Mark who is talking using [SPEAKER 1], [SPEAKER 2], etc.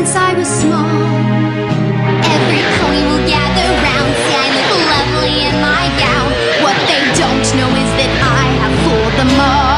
[SPEAKER 1] since I was small. Every pony will gather round, say I look lovely in my gown. What they don't know is that I have fooled them all.